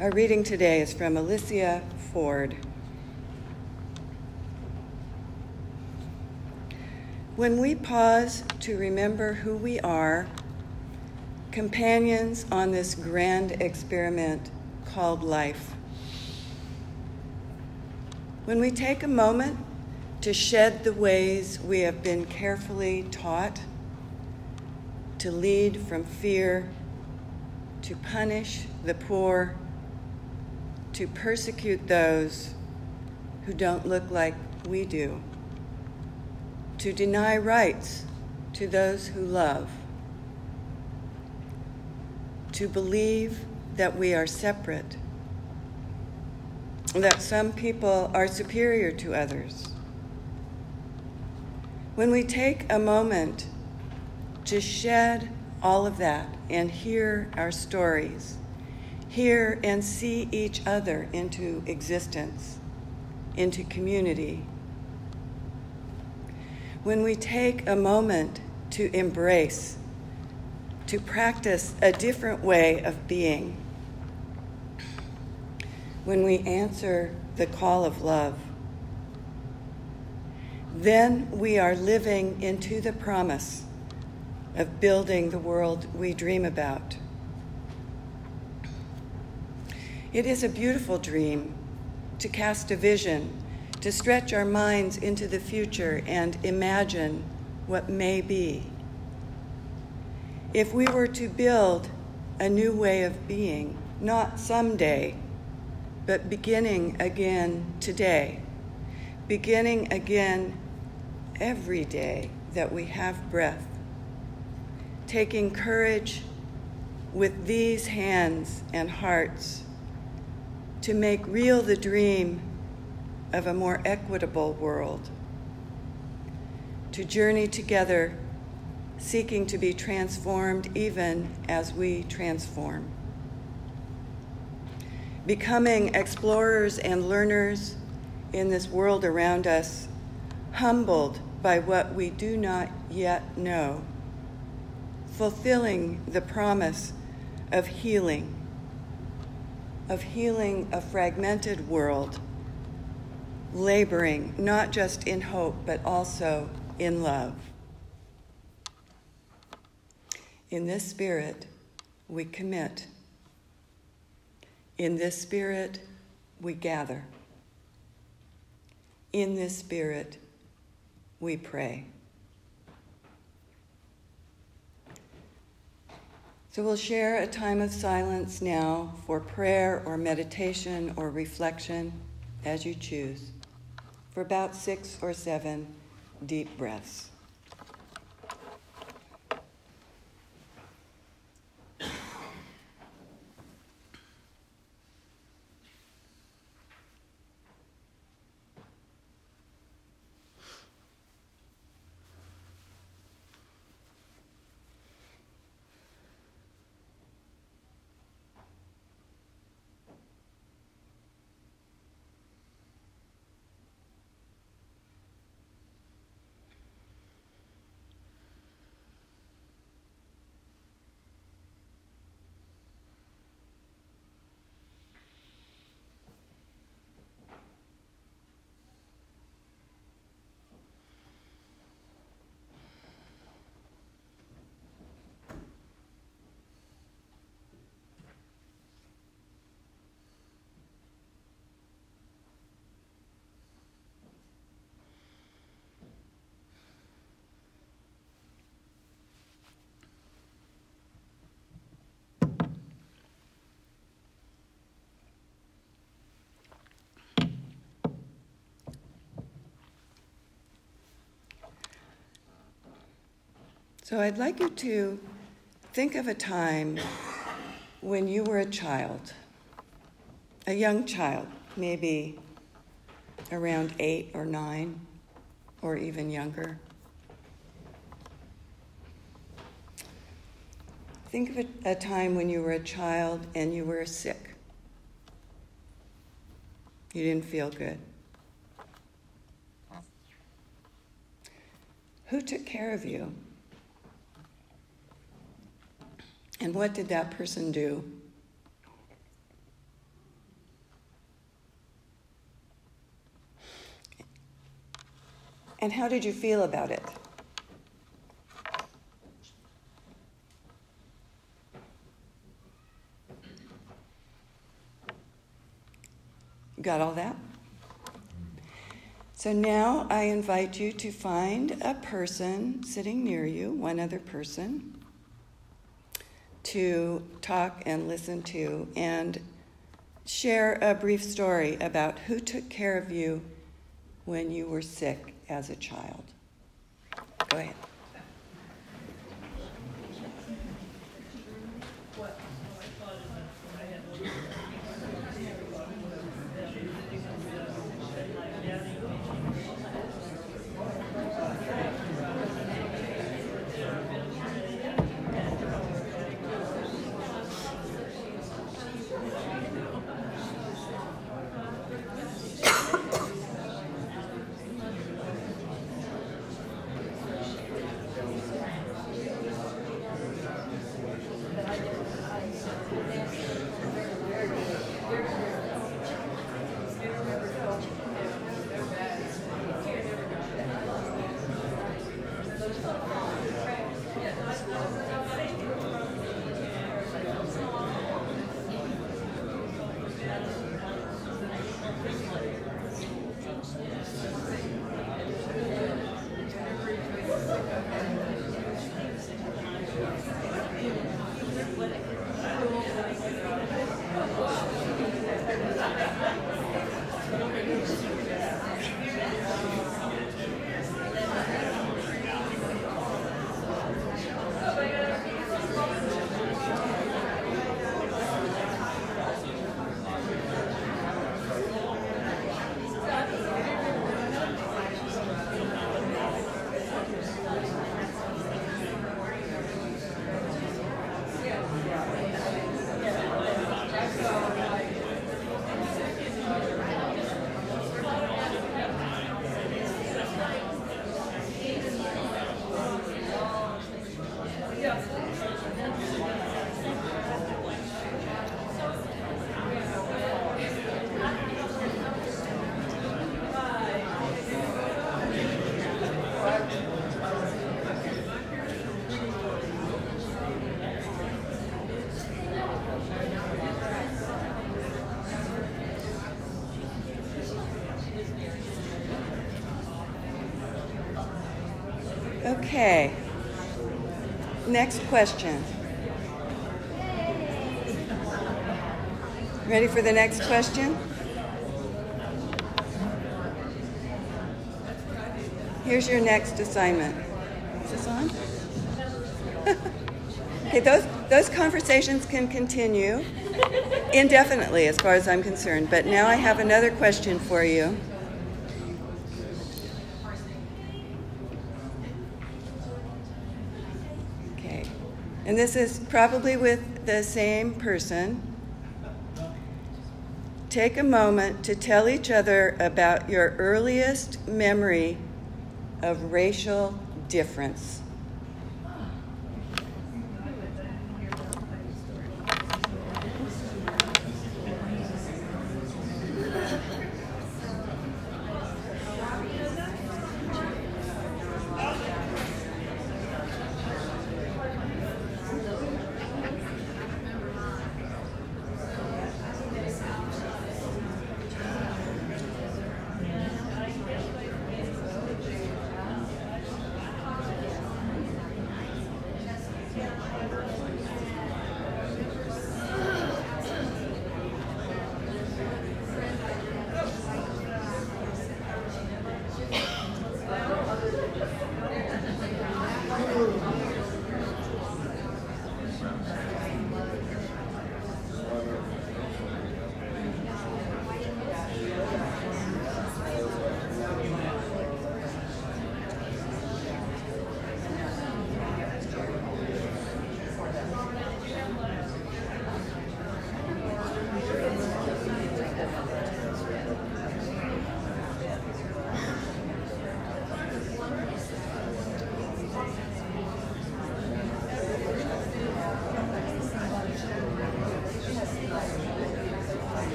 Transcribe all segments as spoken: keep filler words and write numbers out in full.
Our reading today is from Alicia Ford. When we pause to remember who we are, companions on this grand experiment called life. When we take a moment to shed the ways we have been carefully taught, to lead from fear, to punish the poor, to persecute those who don't look like we do, to deny rights to those who love, to believe that we are separate, that some people are superior to others. When we take a moment to shed all of that and hear our stories, hear and see each other into existence, into community. When we take a moment to embrace, to practice a different way of being. When we answer the call of love, then we are living into the promise of building the world we dream about. It is a beautiful dream to cast a vision, to stretch our minds into the future and imagine what may be. If we were to build a new way of being, not someday, but beginning again today, beginning again every day that we have breath, taking courage with these hands and hearts to make real the dream of a more equitable world, to journey together, seeking to be transformed even as we transform. Becoming explorers and learners in this world around us, humbled by what we do not yet know, fulfilling the promise of healing, of healing a fragmented world, laboring not just in hope, but also in love. In this spirit, we commit. In this spirit, we gather. In this spirit, we pray. So we'll share a time of silence now for prayer or meditation or reflection, as you choose, for about six or seven deep breaths. So I'd like you to think of a time when you were a child, a young child, maybe around eight or nine, or even younger. Think of a, a time when you were a child and you were sick. You didn't feel good. Who took care of you? And what did that person do? And how did you feel about it? Got all that? So now I invite you to find a person sitting near you, one other person, to talk and listen to and share a brief story about who took care of you when you were sick as a child. Go ahead. Okay. Next question. Ready for the next question? Here's your next assignment. Is this on? Okay, those, those conversations can continue indefinitely as far as I'm concerned, but now I have another question for you. Okay, and this is probably with the same person. Take a moment to tell each other about your earliest memory of racial difference.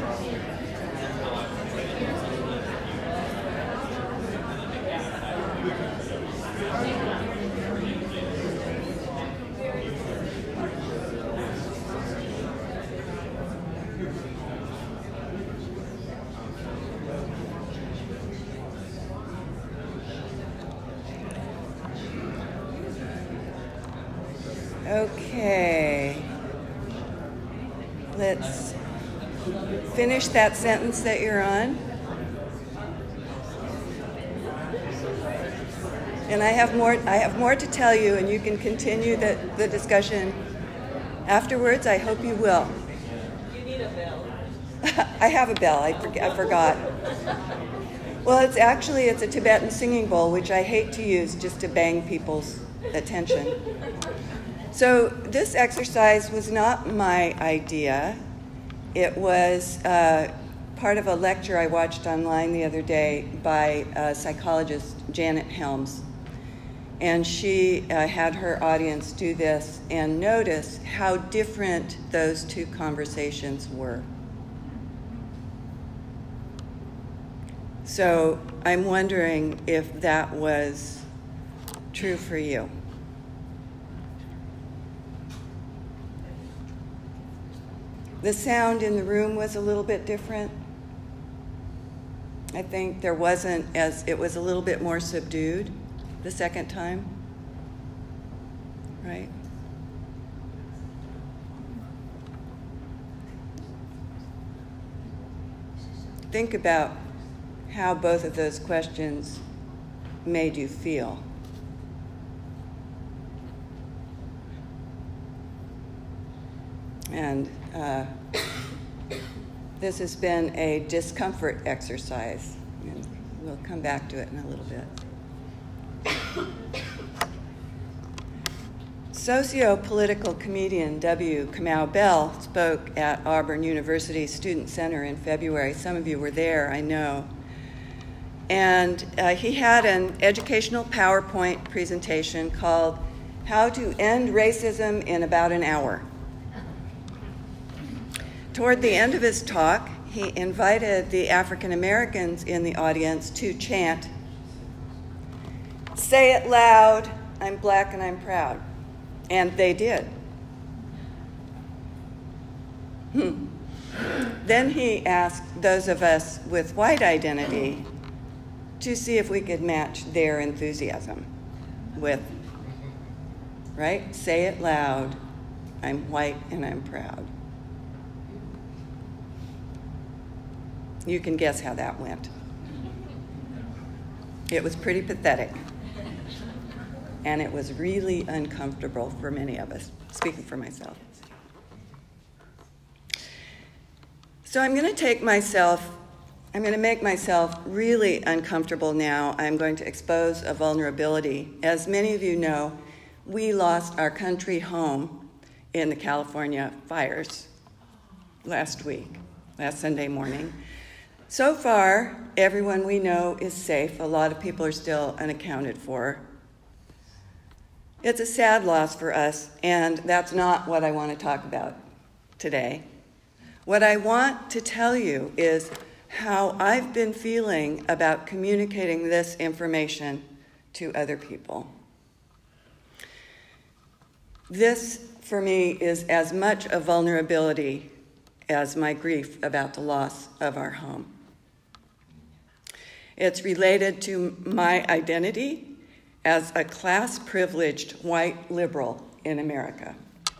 Okay. Let's finish that sentence that you're on. And I have more I have more to tell you, and you can continue the, the discussion afterwards. I hope you will. You need a bell. I have a bell. I, for, I forgot. Well, it's actually, it's a Tibetan singing bowl, which I hate to use just to bang people's attention. So this exercise was not my idea. It was uh, part of a lecture I watched online the other day by uh, psychologist Janet Helms. And she uh, had her audience do this and notice how different those two conversations were. So I'm wondering if that was true for you. The sound in the room was a little bit different. I think there wasn't as, it was a little bit more subdued the second time, right? Think about how both of those questions made you feel. And uh, this has been a discomfort exercise, and we'll come back to it in a little bit. Socio-political comedian W. Kamau Bell spoke at Auburn University Student Center in February. Some of you were there, I know. And uh, he had an educational PowerPoint presentation called How to End Racism in About an Hour. Toward the end of his talk, he invited the African Americans in the audience to chant, "Say it loud, I'm black and I'm proud." And they did. Hmm. Then he asked those of us with white identity to see if we could match their enthusiasm with, right? Say it loud, I'm white and I'm proud. You can guess how that went. It was pretty pathetic. And it was really uncomfortable for many of us, speaking for myself. So I'm going to take myself, I'm going to make myself really uncomfortable now. I'm going to expose a vulnerability. As many of you know, we lost our country home in the California fires last week, last Sunday morning. So far, everyone we know is safe. A lot of people are still unaccounted for. It's a sad loss for us, and that's not what I want to talk about today. What I want to tell you is how I've been feeling about communicating this information to other people. This, for me, is as much a vulnerability as my grief about the loss of our home. It's related to my identity as a class-privileged white liberal in America.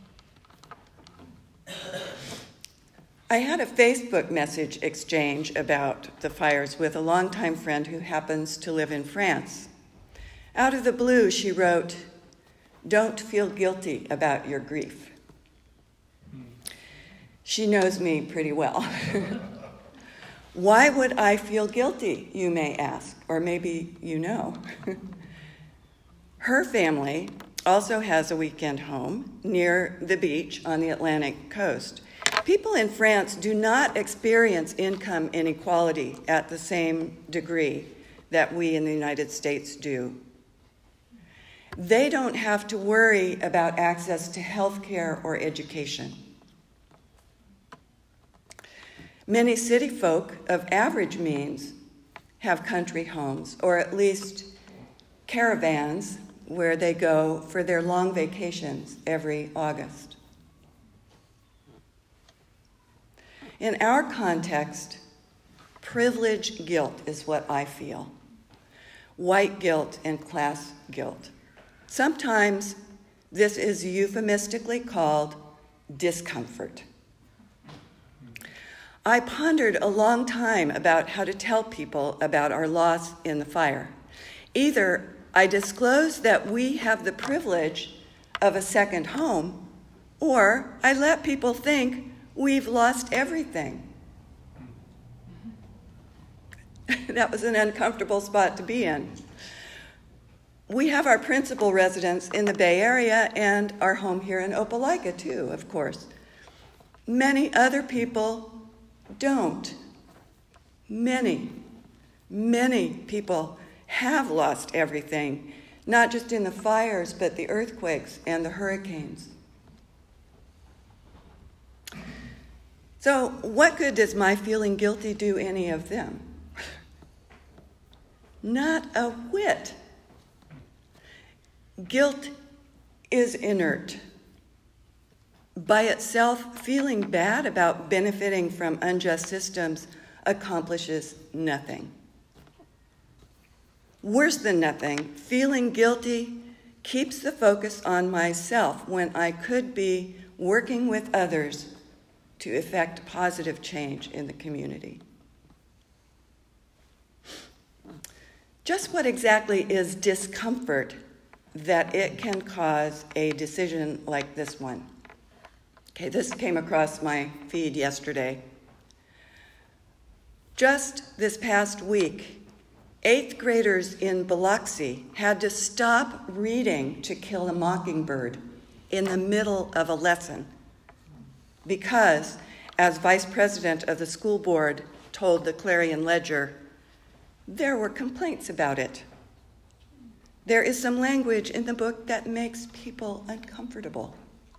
I had a Facebook message exchange about the fires with a longtime friend who happens to live in France. Out of the blue, she wrote, "Don't feel guilty about your grief." She knows me pretty well. Why would I feel guilty, you may ask, or maybe you know. Her family also has a weekend home near the beach on the Atlantic coast. People in France do not experience income inequality at the same degree that we in the United States do. They don't have to worry about access to health care or education. Many city folk of average means have country homes, or at least caravans where they go for their long vacations every August. In our context, privilege guilt is what I feel. White guilt and class guilt. Sometimes this is euphemistically called discomfort. I pondered a long time about how to tell people about our loss in the fire. Either I disclose that we have the privilege of a second home, or I let people think we've lost everything. That was an uncomfortable spot to be in. We have our principal residence in the Bay Area and our home here in Opelika, too, of course. Many other people don't. Many, many people have lost everything, not just in the fires, but the earthquakes and the hurricanes. So, what good does my feeling guilty do any of them? Not a whit. Guilt is inert. By itself, feeling bad about benefiting from unjust systems accomplishes nothing. Worse than nothing, feeling guilty keeps the focus on myself when I could be working with others to effect positive change in the community. Just what exactly is discomfort that it can cause a decision like this one? Okay, this came across my feed yesterday. Just this past week, eighth graders in Biloxi had to stop reading To Kill a Mockingbird in the middle of a lesson because, as vice president of the school board told the Clarion Ledger, there were complaints about it. There is some language in the book that makes people uncomfortable.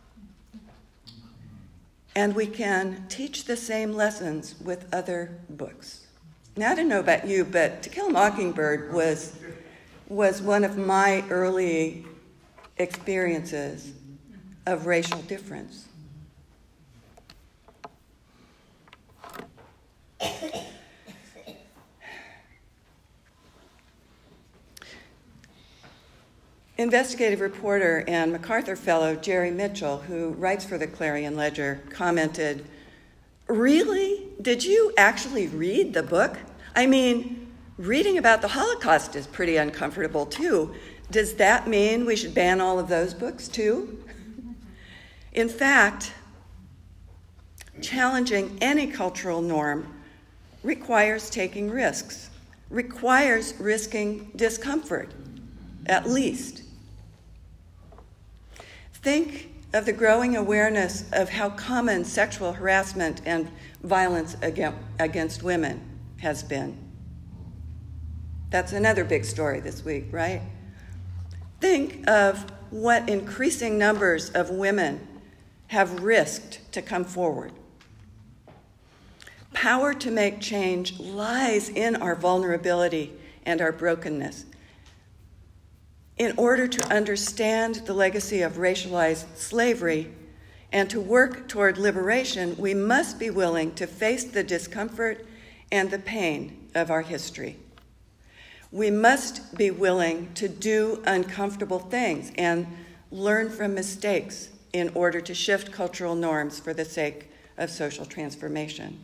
And we can teach the same lessons with other books. Now, I don't know about you, but To Kill a Mockingbird was, was one of my early experiences of racial difference. Investigative reporter and MacArthur Fellow Jerry Mitchell, who writes for the Clarion Ledger, commented, "Really? Did you actually read the book? I mean, reading about the Holocaust is pretty uncomfortable too. Does that mean we should ban all of those books too?" In fact, challenging any cultural norm requires taking risks, requires risking discomfort, at least. Think of the growing awareness of how common sexual harassment and violence against women has been. That's another big story this week, right? Think of what increasing numbers of women have risked to come forward. Power to make change lies in our vulnerability and our brokenness. In order to understand the legacy of racialized slavery and to work toward liberation, we must be willing to face the discomfort and the pain of our history. We must be willing to do uncomfortable things and learn from mistakes in order to shift cultural norms for the sake of social transformation.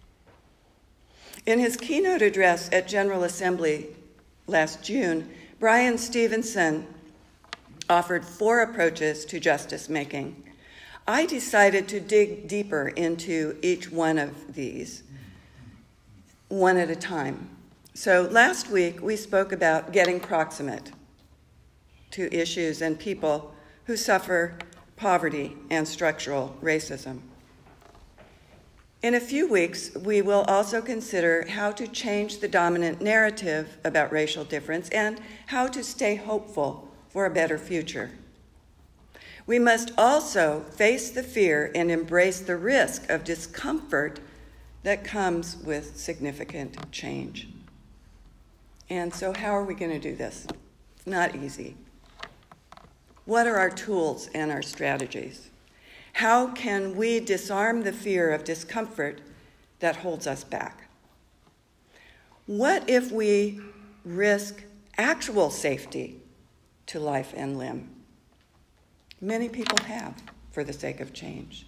In his keynote address at General Assembly last June, Brian Stevenson offered four approaches to justice making. I decided to dig deeper into each one of these, one at a time. So last week, we spoke about getting proximate to issues and people who suffer poverty and structural racism. In a few weeks, we will also consider how to change the dominant narrative about racial difference and how to stay hopeful for a better future. We must also face the fear and embrace the risk of discomfort that comes with significant change. And so how are we going to do this? It's not easy. What are our tools and our strategies? How can we disarm the fear of discomfort that holds us back? What if we risk actual safety to life and limb? Many people have, for the sake of change.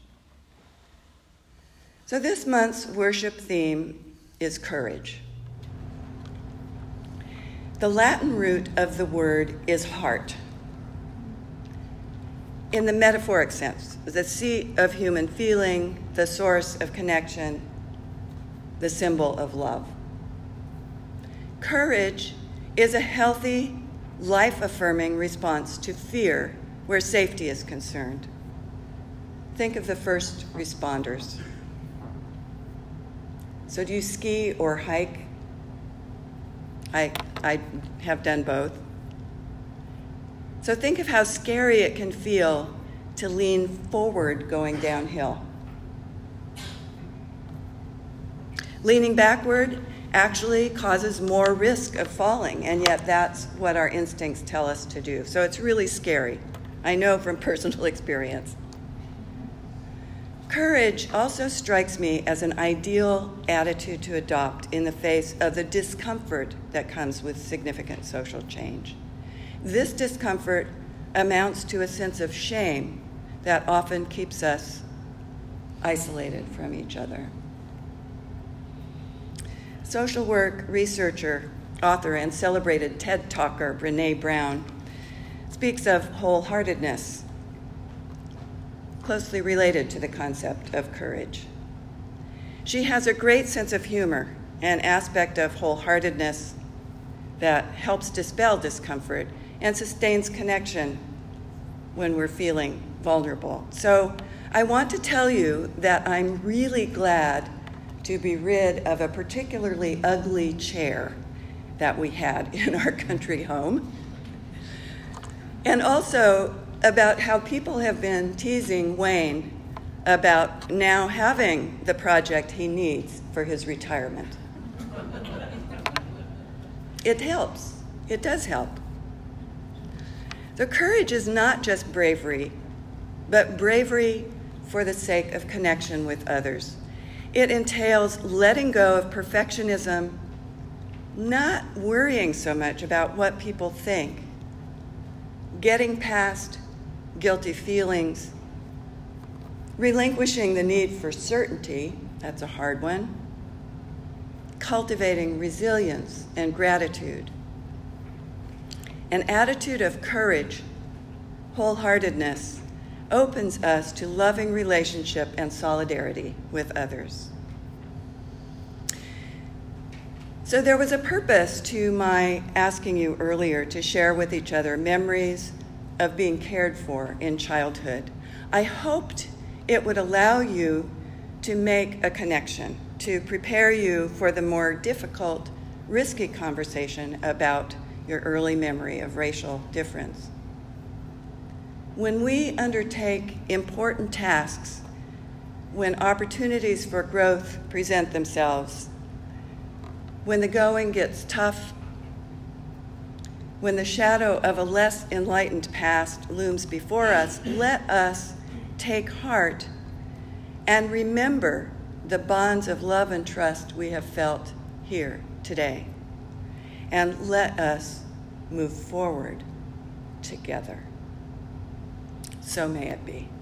So this month's worship theme is courage. The Latin root of the word is heart. In the metaphoric sense, the seat of human feeling, the source of connection, the symbol of love. Courage is a healthy, life-affirming response to fear where safety is concerned. Think of the first responders. So do you ski or hike? I, I have done both. So think of how scary it can feel to lean forward going downhill. Leaning backward actually causes more risk of falling, and yet that's what our instincts tell us to do. So it's really scary. I know from personal experience. Courage also strikes me as an ideal attitude to adopt in the face of the discomfort that comes with significant social change. This discomfort amounts to a sense of shame that often keeps us isolated from each other. Social work researcher, author, and celebrated TED talker Brené Brown speaks of wholeheartedness, closely related to the concept of courage. She has a great sense of humor, an aspect of wholeheartedness that helps dispel discomfort and sustains connection when we're feeling vulnerable. So I want to tell you that I'm really glad to be rid of a particularly ugly chair that we had in our country home. And also about how people have been teasing Wayne about now having the project he needs for his retirement. It helps. It does help. The courage is not just bravery, but bravery for the sake of connection with others. It entails letting go of perfectionism, not worrying so much about what people think, getting past guilty feelings, relinquishing the need for certainty, that's a hard one, cultivating resilience and gratitude. An attitude of courage, wholeheartedness, opens us to loving relationship and solidarity with others. So there was a purpose to my asking you earlier to share with each other memories of being cared for in childhood. I hoped it would allow you to make a connection, to prepare you for the more difficult, risky conversation about your early memory of racial difference. When we undertake important tasks, when opportunities for growth present themselves, when the going gets tough, when the shadow of a less enlightened past looms before us, let us take heart and remember the bonds of love and trust we have felt here today. And let us move forward together. So may it be.